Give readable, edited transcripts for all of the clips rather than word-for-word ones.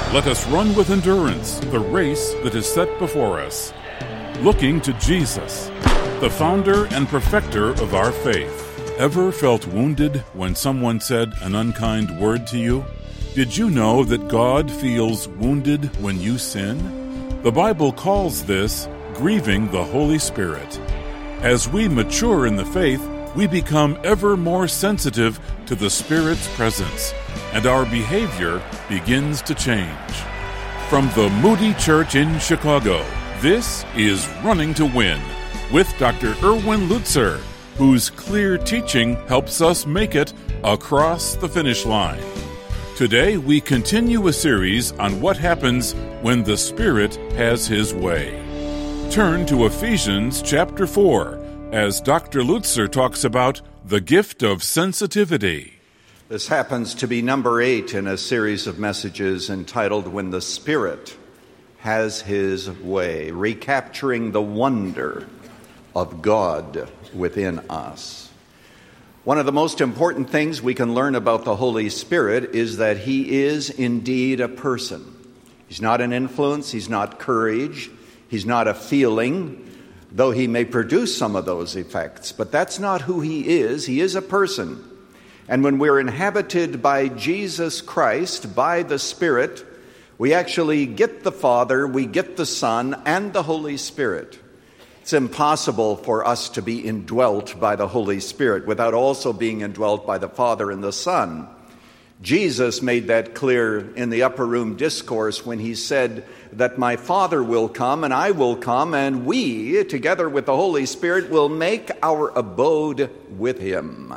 Let us run with endurance the race that is set before us, looking to Jesus, the founder and perfecter of our faith. Ever felt wounded when someone said an unkind word to you? Did you know that God feels wounded when you sin? The Bible calls this grieving the Holy Spirit. As we mature in the faith, we become ever more sensitive to the Spirit's presence, and our behavior begins to change. From the Moody Church in Chicago, this is Running to Win with Dr. Erwin Lutzer, whose clear teaching helps us make it across the finish line. Today, we continue a series on what happens when the Spirit has His way. Turn to Ephesians chapter 4 as Dr. Lutzer talks about the gift of sensitivity. This happens to be number 8 in a series of messages entitled When the Spirit Has His Way, recapturing the wonder of God within us. One of the most important things we can learn about the Holy Spirit is that He is indeed a person. He's not an influence, He's not courage, He's not a feeling, though He may produce some of those effects. But that's not who He is. He is a person. And when we're inhabited by Jesus Christ, by the Spirit, we actually get the Father, we get the Son, and the Holy Spirit. It's impossible for us to be indwelt by the Holy Spirit without also being indwelt by the Father and the Son. Jesus made that clear in the Upper Room Discourse when He said that my Father will come and I will come, and we, together with the Holy Spirit, will make our abode with Him.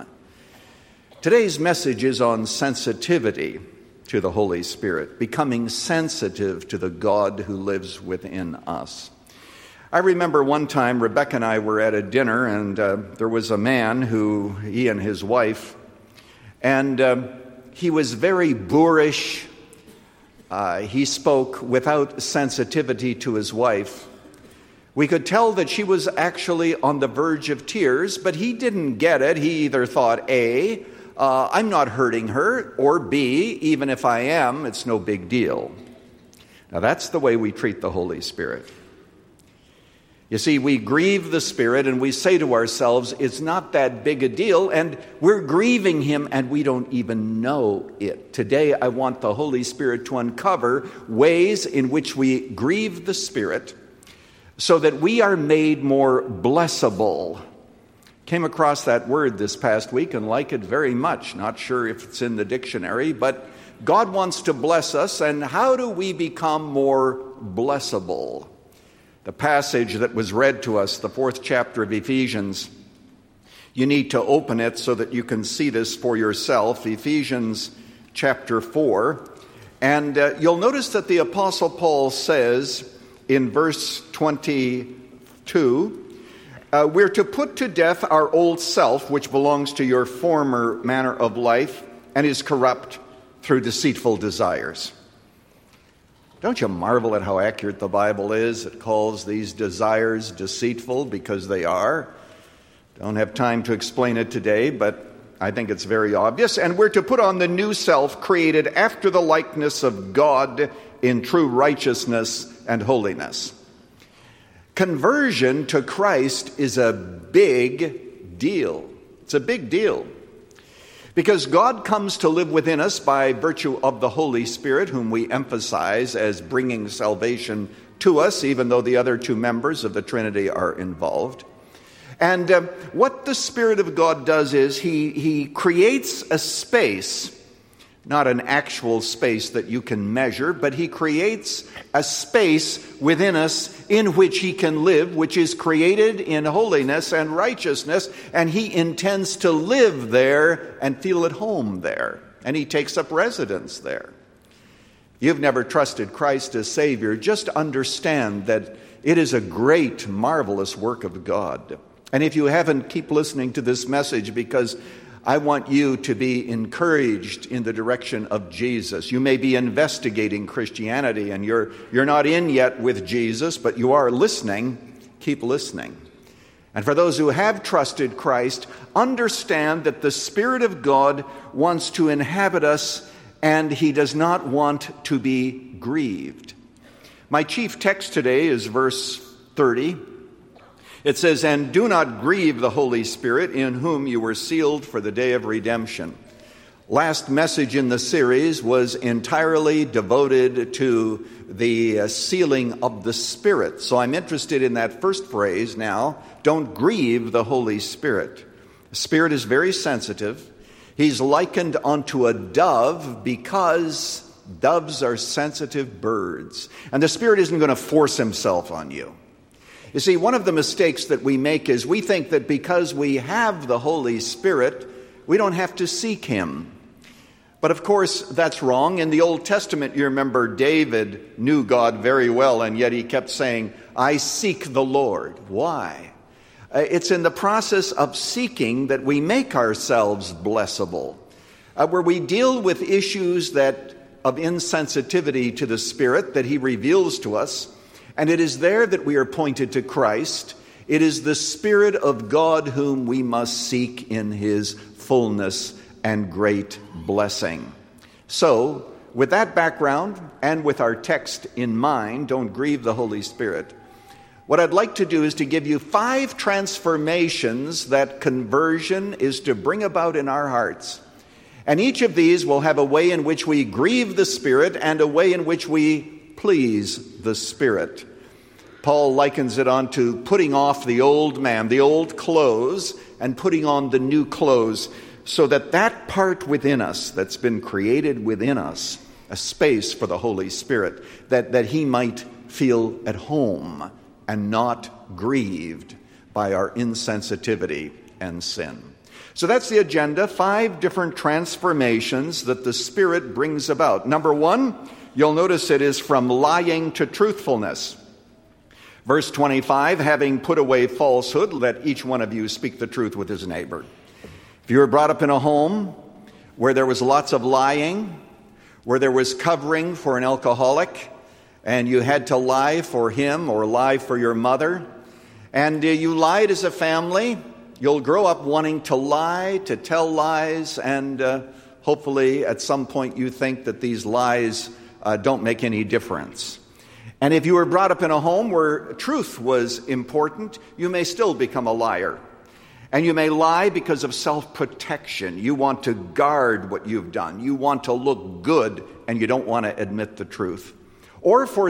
Today's message is on sensitivity to the Holy Spirit, becoming sensitive to the God who lives within us. I remember one time Rebecca and I were at a dinner, and there was a man he and his wife, and he was very boorish. He spoke without sensitivity to his wife. We could tell that she was actually on the verge of tears, but he didn't get it. He either thought, A, I'm not hurting her, or B, even if I am, it's no big deal. Now that's the way we treat the Holy Spirit. You see, we grieve the Spirit and we say to ourselves, it's not that big a deal, and we're grieving Him and we don't even know it. Today I want the Holy Spirit to uncover ways in which we grieve the Spirit so that we are made more blessable. Came across that word this past week and like it very much. Not sure if it's in the dictionary, but God wants to bless us, and how do we become more blessable? The passage that was read to us, the 4th chapter of Ephesians, you need to open it so that you can see this for yourself. Ephesians chapter 4. And you'll notice that the Apostle Paul says in verse 22, we're to put to death our old self, which belongs to your former manner of life and is corrupt through deceitful desires. Don't you marvel at how accurate the Bible is? It calls these desires deceitful because they are. Don't have time to explain it today, but I think it's very obvious. And we're to put on the new self created after the likeness of God in true righteousness and holiness. Conversion to Christ is a big deal. It's a big deal. Because God comes to live within us by virtue of the Holy Spirit, whom we emphasize as bringing salvation to us, even though the other two members of the Trinity are involved. And what the Spirit of God does is He creates a space, not an actual space that you can measure, but He creates a space within us in which He can live, which is created in holiness and righteousness, and He intends to live there and feel at home there, and He takes up residence there. You've never trusted Christ as Savior, just understand that it is a great, marvelous work of God. And if you haven't, keep listening to this message, because I want you to be encouraged in the direction of Jesus. You may be investigating Christianity and you're not in yet with Jesus, but you are listening. Keep listening. And for those who have trusted Christ, understand that the Spirit of God wants to inhabit us and he does not want to be grieved. My chief text today is verse 30. It says, "And do not grieve the Holy Spirit, in whom you were sealed for the day of redemption." Last message in the series was entirely devoted to the sealing of the Spirit. So I'm interested in that first phrase now, don't grieve the Holy Spirit. The Spirit is very sensitive. He's likened unto a dove because doves are sensitive birds. And the Spirit isn't going to force himself on you. You see, one of the mistakes that we make is we think that because we have the Holy Spirit, we don't have to seek him. But of course, that's wrong. In the Old Testament, you remember David knew God very well, and yet he kept saying, "I seek the Lord." Why? It's in the process of seeking that we make ourselves blessable, where we deal with issues of insensitivity to the Spirit that he reveals to us, and it is there that we are pointed to Christ. It is the Spirit of God whom we must seek in his fullness and great blessing. So, with that background and with our text in mind, don't grieve the Holy Spirit, what I'd like to do is to give you 5 transformations that conversion is to bring about in our hearts. And each of these will have a way in which we grieve the Spirit and a way in which we please the Spirit. Paul likens it on to putting off the old man, the old clothes, and putting on the new clothes, so that that part within us that's been created within us, a space for the Holy Spirit, that he might feel at home and not grieved by our insensitivity and sin. So that's the agenda, 5 different transformations that the Spirit brings about. Number 1, you'll notice it is from lying to truthfulness. Verse 25, "Having put away falsehood, let each one of you speak the truth with his neighbor." If you were brought up in a home where there was lots of lying, where there was covering for an alcoholic, and you had to lie for him or lie for your mother, and you lied as a family, you'll grow up wanting to lie, to tell lies, and hopefully at some point you think that these lies don't make any difference. And if you were brought up in a home where truth was important, you may still become a liar. And you may lie because of self-protection. You want to guard what you've done. You want to look good, and you don't want to admit the truth. Or for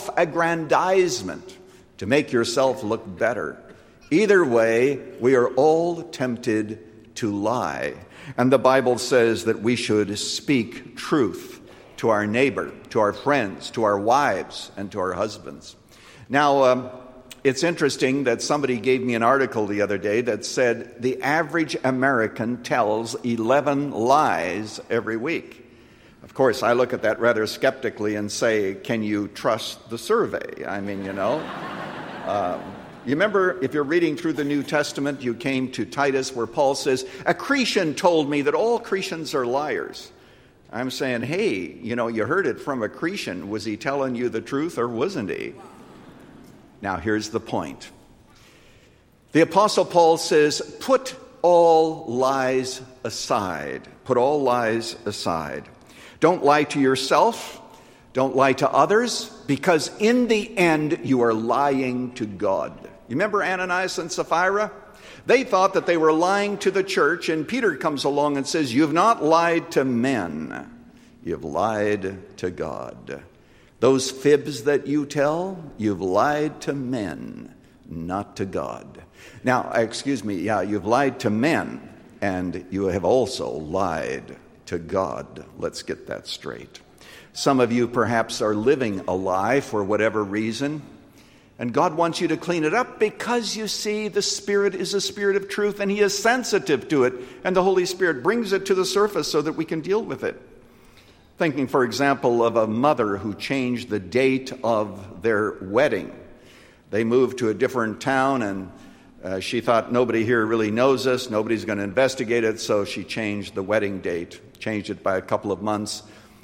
self-aggrandizement, to make yourself look better. Either way, we are all tempted to lie. And the Bible says that we should speak truth to our neighbor, to our friends, to our wives, and to our husbands. Now, it's interesting that somebody gave me an article the other day that said the average American tells 11 lies every week. Of course, I look at that rather skeptically and say, can you trust the survey? I mean, you know. You remember, if you're reading through the New Testament, you came to Titus where Paul says, "A Cretan told me that all Cretans are liars." I'm saying, hey, you know, you heard it from a Cretan. Was he telling you the truth or wasn't he? Now, here's the point. The Apostle Paul says, put all lies aside. Put all lies aside. Don't lie to yourself. Don't lie to others, because in the end, you are lying to God. You remember Ananias and Sapphira? They thought that they were lying to the church, and Peter comes along and says, "You've not lied to men. You've lied to God. Those fibs that you tell, you've lied to men, not to God." Now, you've lied to men, and you have also lied to God. Let's get that straight. Some of you perhaps are living a lie for whatever reason, and God wants you to clean it up because, you see, the Spirit is a spirit of truth, and He is sensitive to it, and the Holy Spirit brings it to the surface so that we can deal with it. Thinking, for example, of a mother who changed the date of their wedding. They moved to a different town, and she thought, nobody here really knows us, nobody's going to investigate it, so she changed the wedding date, changed it by a couple of months.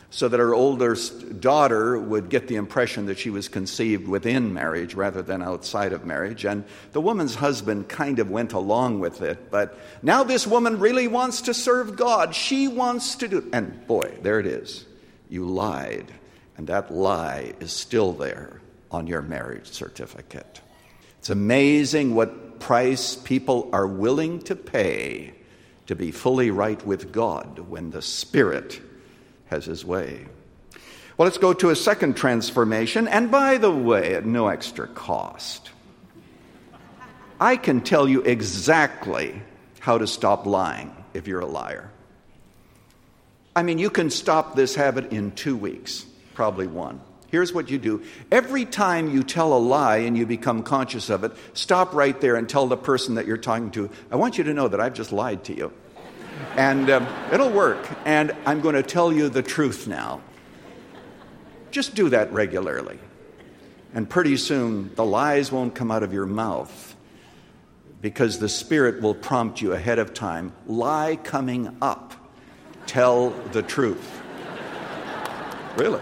so that her oldest daughter would get the impression that she was conceived within marriage rather than outside of marriage. And the woman's husband kind of went along with it. But now this woman really wants to serve God. She wants to do... And boy, there it is. You lied. And that lie is still there on your marriage certificate. It's amazing what price people are willing to pay to be fully right with God when the Spirit has his way. Well, let's go to a second transformation. And by the way, at no extra cost, I can tell you exactly how to stop lying if you're a liar. I mean, you can stop this habit in 2 weeks, probably one. Here's what you do. Every time you tell a lie and you become conscious of it, stop right there and tell the person that you're talking to, I want you to know that I've just lied to you. And it'll work. And I'm going to tell you the truth now. Just do that regularly. And pretty soon, the lies won't come out of your mouth because the Spirit will prompt you ahead of time. Lie coming up. Tell the truth. Really.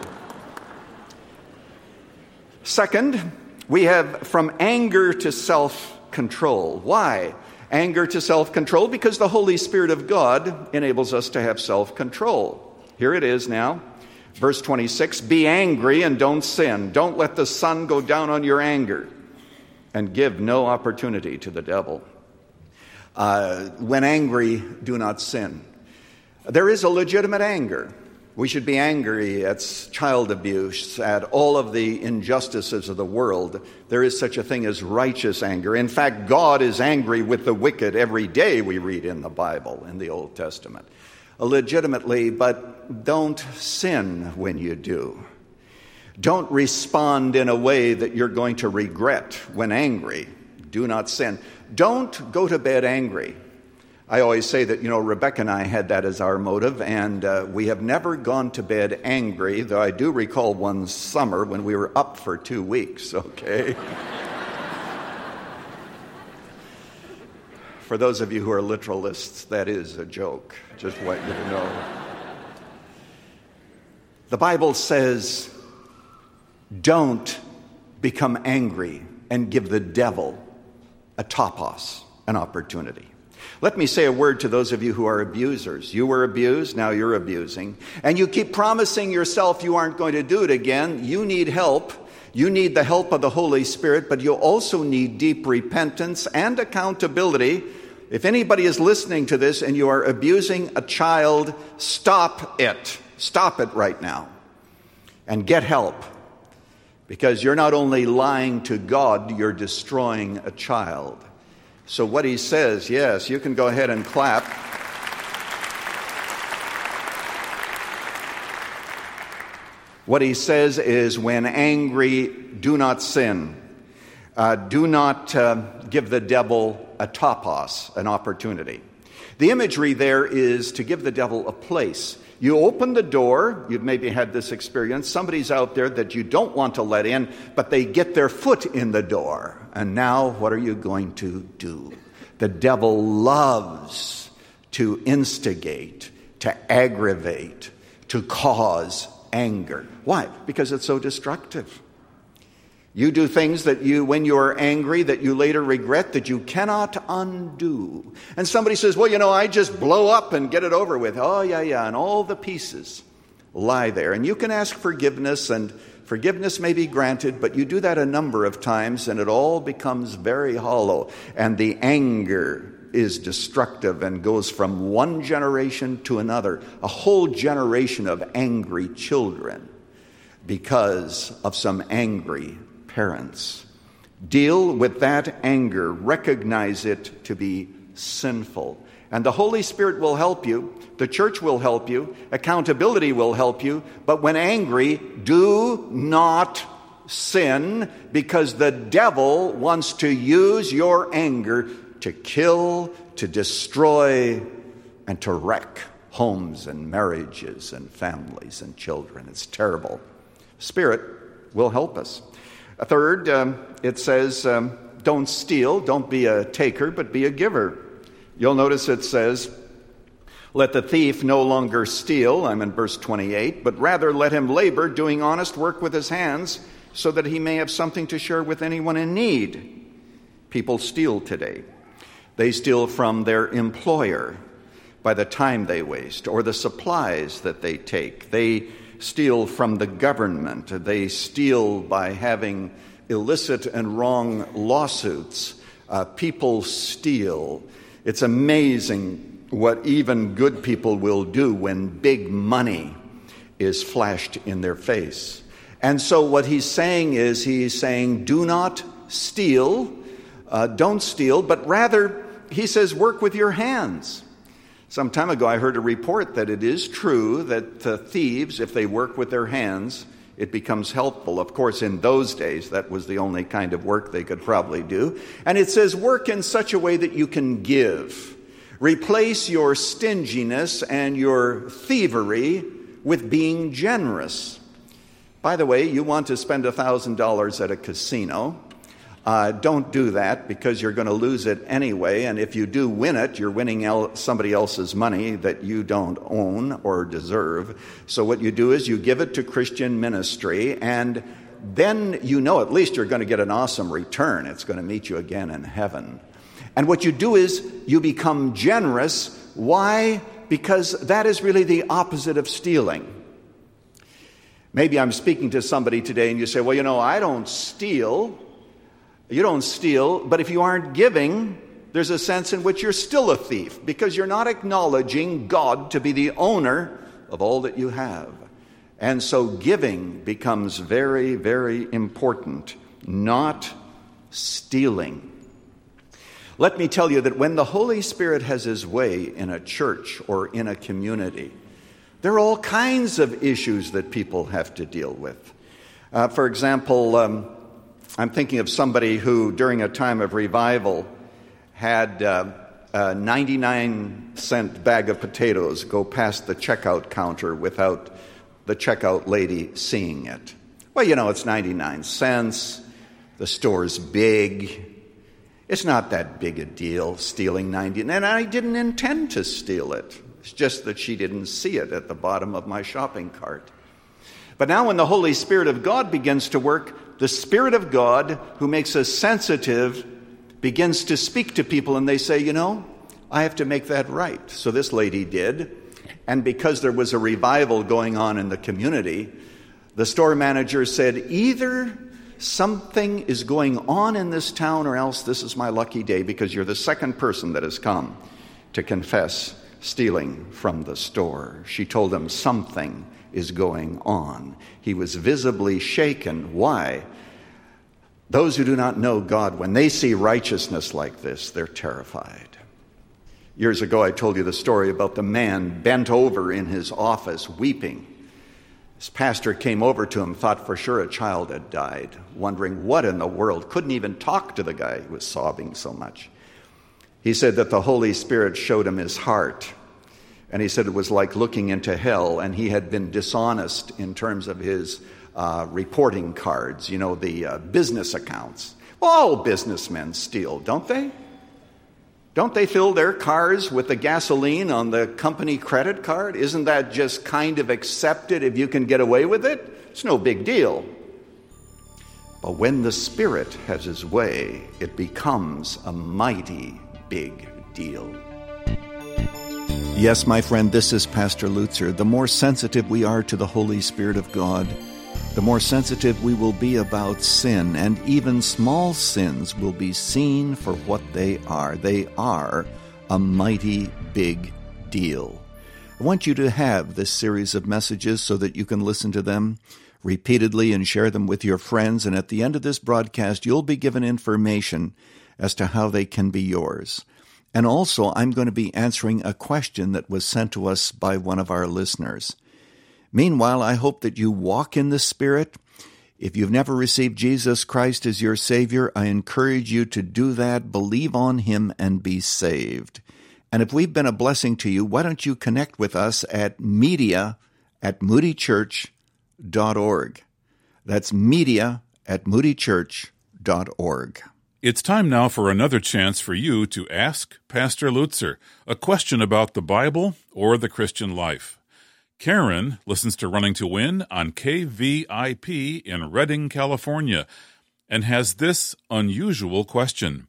Second, we have from anger to self-control. Why? Anger to self-control because the Holy Spirit of God enables us to have self-control. Here it is now. Verse 26, be angry and don't sin. Don't let the sun go down on your anger and give no opportunity to the devil. When angry, do not sin. There is a legitimate anger. We should be angry at child abuse, at all of the injustices of the world. There is such a thing as righteous anger. In fact, God is angry with the wicked every day, we read in the Bible, in the Old Testament. Legitimately, but don't sin when you do. Don't respond in a way that you're going to regret when angry. Do not sin. Don't go to bed angry. I always say that, Rebecca and I had that as our motive, and we have never gone to bed angry, though I do recall one summer when we were up for 2 weeks, okay? For those of you who are literalists, that is a joke. Just want you to know. The Bible says, don't become angry and give the devil a topos, an opportunity. Let me say a word to those of you who are abusers. You were abused, now you're abusing. And you keep promising yourself you aren't going to do it again. You need help. You need the help of the Holy Spirit, but you also need deep repentance and accountability. If anybody is listening to this and you are abusing a child, stop it. Stop it right now. And get help. Because you're not only lying to God, you're destroying a child. So what he says, yes, you can go ahead and clap. What he says is, when angry, do not sin. Do not give the devil a topos, an opportunity. The imagery there is to give the devil a place. You open the door, you've maybe had this experience, somebody's out there that you don't want to let in, but they get their foot in the door. And now what are you going to do? The devil loves to instigate, to aggravate, to cause anger. Why? Because it's so destructive. You do things that when you are angry, that you later regret, that you cannot undo. And somebody says, well, I just blow up and get it over with. Oh, yeah, and all the pieces lie there. And you can ask forgiveness, and forgiveness may be granted, but you do that a number of times, and it all becomes very hollow. And the anger is destructive and goes from one generation to another. A whole generation of angry children because of some angry parents. Deal with that anger. Recognize it to be sinful. And the Holy Spirit will help you. The church will help you. Accountability will help you. But when angry, do not sin, because the devil wants to use your anger to kill, to destroy, and to wreck homes and marriages and families and children. It's terrible. Spirit will help us. A third, it says, don't steal, don't be a taker, but be a giver. You'll notice it says, Let the thief no longer steal, I'm in verse 28, but rather let him labor, doing honest work with his hands, so that he may have something to share with anyone in need. People steal today. They steal from their employer by the time they waste or the supplies that they take. They steal from the government. They steal by having illicit and wrong lawsuits. People steal. It's amazing what even good people will do when big money is flashed in their face. And so what he's saying is, do not steal, don't steal, but rather, he says, work with your hands. Some time ago I heard a report that it is true that thieves, if they work with their hands, it becomes helpful. Of course, in those days, that was the only kind of work they could probably do. And it says, work in such a way that you can give. Replace your stinginess and your thievery with being generous. By the way, you want to spend $1,000 at a casino. Don't do that because you're going to lose it anyway. And if you do win it, you're winning somebody else's money that you don't own or deserve. So what you do is you give it to Christian ministry, and then at least you're going to get an awesome return. It's going to meet you again in heaven. And what you do is you become generous. Why? Because that is really the opposite of stealing. Maybe I'm speaking to somebody today and you say, well, I don't steal. You don't steal, but if you aren't giving, there's a sense in which you're still a thief because you're not acknowledging God to be the owner of all that you have. And so giving becomes very, very important, not stealing. Let me tell you that when the Holy Spirit has his way in a church or in a community, there are all kinds of issues that people have to deal with. For example, I'm thinking of somebody who, during a time of revival, had a 99-cent bag of potatoes go past the checkout counter without the checkout lady seeing it. Well, it's 99 cents. The store's big. It's not that big a deal, stealing 99. And I didn't intend to steal it. It's just that she didn't see it at the bottom of my shopping cart. But now when the Holy Spirit of God begins to work, the Spirit of God, who makes us sensitive, begins to speak to people, and they say, I have to make that right. So this lady did. And because there was a revival going on in the community, the store manager said, either something is going on in this town or else this is my lucky day because you're the second person that has come to confess stealing from the store. She told him something is going on. He was visibly shaken. Why? Those who do not know God, when they see righteousness like this, they're terrified. Years ago, I told you the story about the man bent over in his office weeping. His pastor came over to him, thought for sure a child had died, wondering what in the world. Couldn't even talk to the guy. He was sobbing so much. He said that the Holy Spirit showed him his heart. And he said it was like looking into hell, and he had been dishonest in terms of his reporting cards, the business accounts. Well, all businessmen steal, don't they? Don't they fill their cars with the gasoline on the company credit card? Isn't that just kind of accepted if you can get away with it? It's no big deal. But when the Spirit has his way, it becomes a mighty big deal. Yes, my friend, this is Pastor Lutzer. The more sensitive we are to the Holy Spirit of God, the more sensitive we will be about sin, and even small sins will be seen for what they are. They are a mighty big deal. I want you to have this series of messages so that you can listen to them repeatedly and share them with your friends. And at the end of this broadcast, you'll be given information as to how they can be yours. And also, I'm going to be answering a question that was sent to us by one of our listeners. Meanwhile, I hope that you walk in the Spirit. If you've never received Jesus Christ as your Savior, I encourage you to do that, believe on Him, and be saved. And if we've been a blessing to you, why don't you connect with us at media@moodychurch.org. That's media@moodychurch.org. It's time now for another chance for you to ask Pastor Lutzer a question about the Bible or the Christian life. Karen listens to Running to Win on KVIP in Redding, California, and has this unusual question.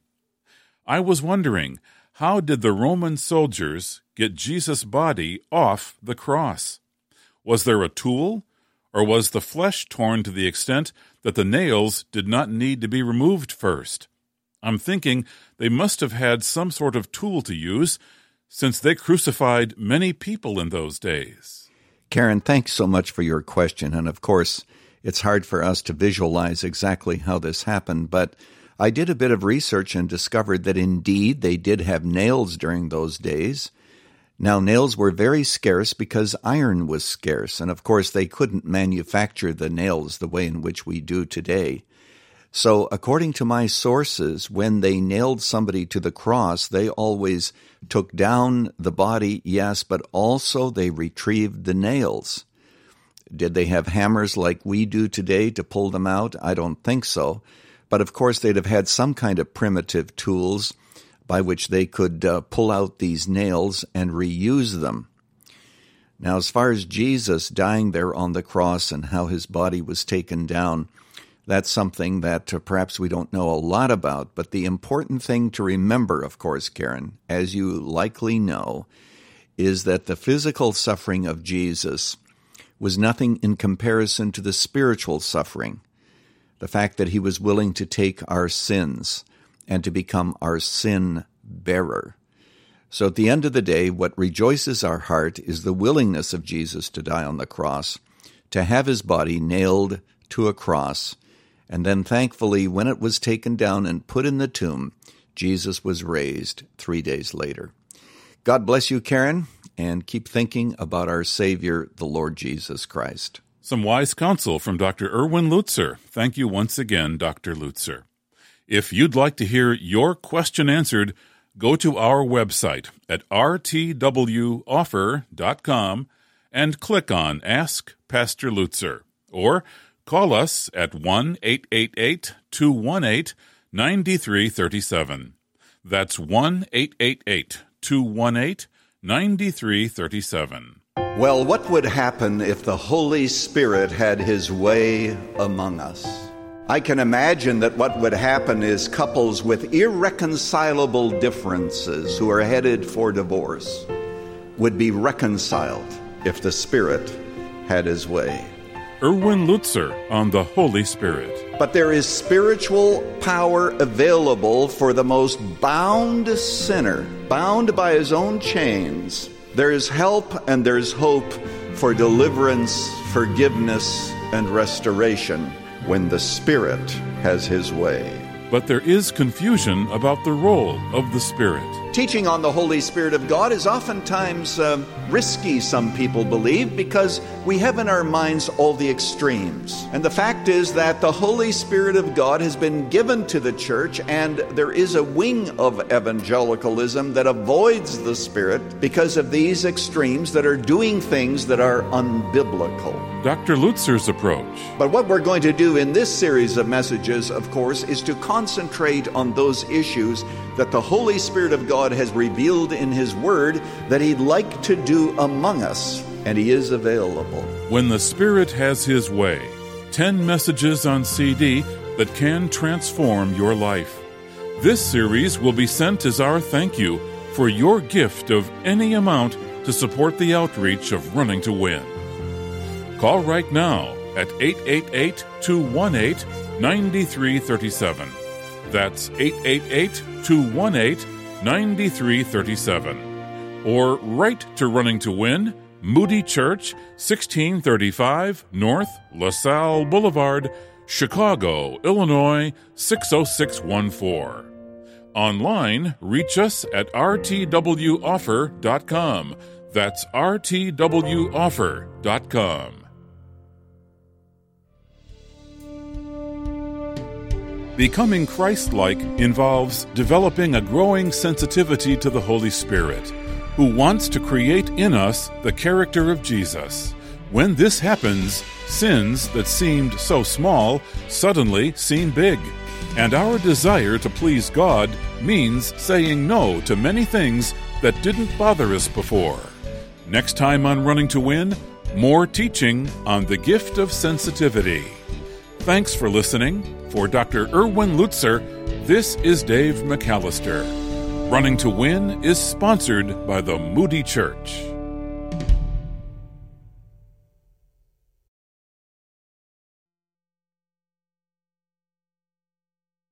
I was wondering, how did the Roman soldiers get Jesus' body off the cross? Was there a tool, or was the flesh torn to the extent that the nails did not need to be removed first? I'm thinking they must have had some sort of tool to use, since they crucified many people in those days. Karen, thanks so much for your question. And of course, it's hard for us to visualize exactly how this happened, but I did a bit of research and discovered that indeed they did have nails during those days. Now, nails were very scarce because iron was scarce, and of course they couldn't manufacture the nails the way in which we do today. So, according to my sources, when they nailed somebody to the cross, they always took down the body, yes, but also they retrieved the nails. Did they have hammers like we do today to pull them out? I don't think so. But of course, they'd have had some kind of primitive tools by which they could pull out these nails and reuse them. Now, as far as Jesus dying there on the cross and how his body was taken down, that's something that perhaps we don't know a lot about, but the important thing to remember, of course, Karen, as you likely know, is that the physical suffering of Jesus was nothing in comparison to the spiritual suffering. The fact that he was willing to take our sins and to become our sin bearer. So at the end of the day, what rejoices our heart is the willingness of Jesus to die on the cross, to have his body nailed to a cross, and then thankfully, when it was taken down and put in the tomb, Jesus was raised 3 days later. God bless you, Karen, and keep thinking about our Savior, the Lord Jesus Christ. Some wise counsel from Dr. Erwin Lutzer. Thank you once again, Dr. Lutzer. If you'd like to hear your question answered, go to our website at rtwoffer.com and click on Ask Pastor Lutzer, or call us at 1-888-218-9337. That's 1-888-218-9337. Well, what would happen if the Holy Spirit had his way among us? I can imagine that what would happen is couples with irreconcilable differences who are headed for divorce would be reconciled if the Spirit had his way. Erwin Lutzer on the Holy Spirit. But there is spiritual power available for the most bound sinner, bound by his own chains. There is help and there is hope for deliverance, forgiveness, and restoration when the Spirit has his way. But there is confusion about the role of the Spirit. Teaching on the Holy Spirit of God is oftentimes risky, some people believe, because we have in our minds all the extremes. And the fact is that the Holy Spirit of God has been given to the church, and there is a wing of evangelicalism that avoids the Spirit because of these extremes that are doing things that are unbiblical. Dr. Lutzer's approach. But what we're going to do in this series of messages, of course, is to concentrate on those issues that the Holy Spirit of God has revealed in His Word that He'd like to do among us, and He is available. When the Spirit has His way, 10 messages on CD that can transform your life. This series will be sent as our thank you for your gift of any amount to support the outreach of Running to Win. Call right now at 888-218-9337. That's 888-218-9337. Or write to Running to Win, Moody Church, 1635 North LaSalle Boulevard, Chicago, Illinois, 60614. Online, reach us at rtwoffer.com. That's rtwoffer.com. Becoming Christ-like involves developing a growing sensitivity to the Holy Spirit, who wants to create in us the character of Jesus. When this happens, sins that seemed so small suddenly seem big. And our desire to please God means saying no to many things that didn't bother us before. Next time on Running to Win, more teaching on the gift of sensitivity. Thanks for listening. For Dr. Erwin Lutzer, this is Dave McAllister. Running to Win is sponsored by the Moody Church.